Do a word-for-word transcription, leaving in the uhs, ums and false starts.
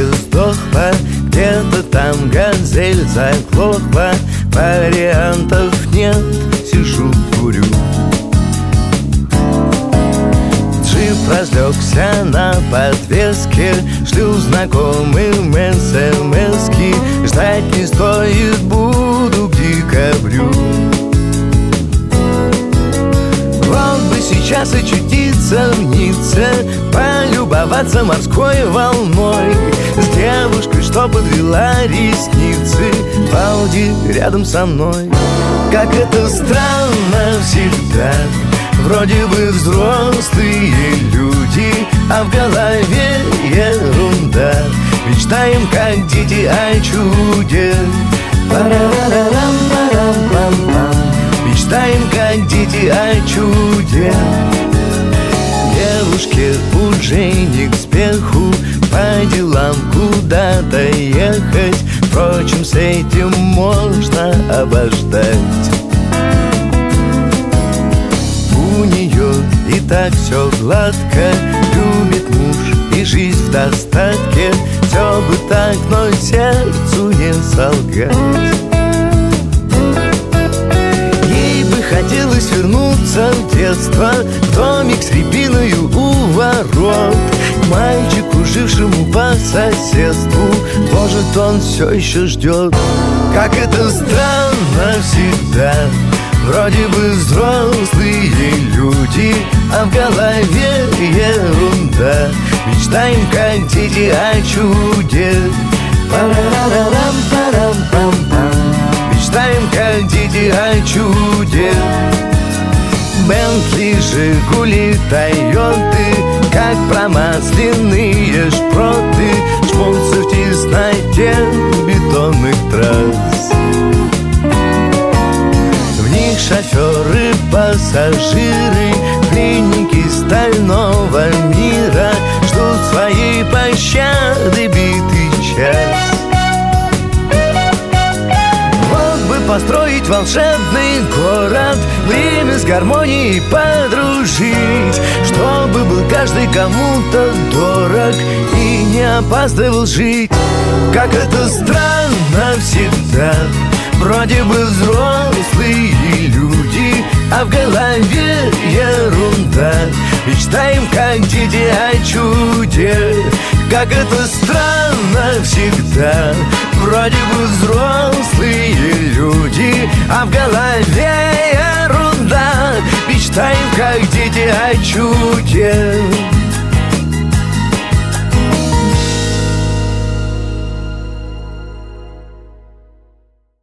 сдохла, где-то там газель заглохла. Вариантов нет, сижу, курю. Джип разлегся на подвеске, шлю знакомым смс-ки. Ждать не стоит, буду к декабрю. Вот бы сейчас очутиться в Ницце, полюбоваться морской волной, с девушкой, что подвела ресницы, в Ауди рядом со мной. Как это странно всегда, вроде бы взрослые люди, а в голове ерунда. Мечтаем, как дети, о чуде. Парарарам-парам-пам-пам. Мечтаем, как дети, о чуде. Девушке уже не к спеху, по делам куда-то ехать. Впрочем, с этим можно обождать. У нее и так все гладко, любит муж и жизнь в достатке. Все бы так, но сердцу не солгать. Ей бы хотелось вернуться в детство, в домик с рябиною у ворот, к мальчику, жившему по соседству. Может, он все еще ждет. Как это странно всегда, вроде бы взрослые люди, а в голове ерунда. Мечтаем, как дети, о чуде. Парарарам-парам-пам-пам. Мечтаем, как дети, о чуде. Бентли, Жигули, Тойоты, как промасленные шпроты, жмутся в тесноте бетонных трасс. В них шоферы, пассажиры, пленники стального мира ждут своей пощады битый час. Вот бы построить волшебный город, время с гармонией подружить, чтобы был каждый кому-то дорог и не опаздывал жить. Как это странно всегда, вроде бы взрослые люди, а в голове ерунда. Мечтаем, как дети, о чуде. Как это странно всегда, вроде бы взрослые люди, а в голове ерунда. Мечтаем, как дети, о чуде.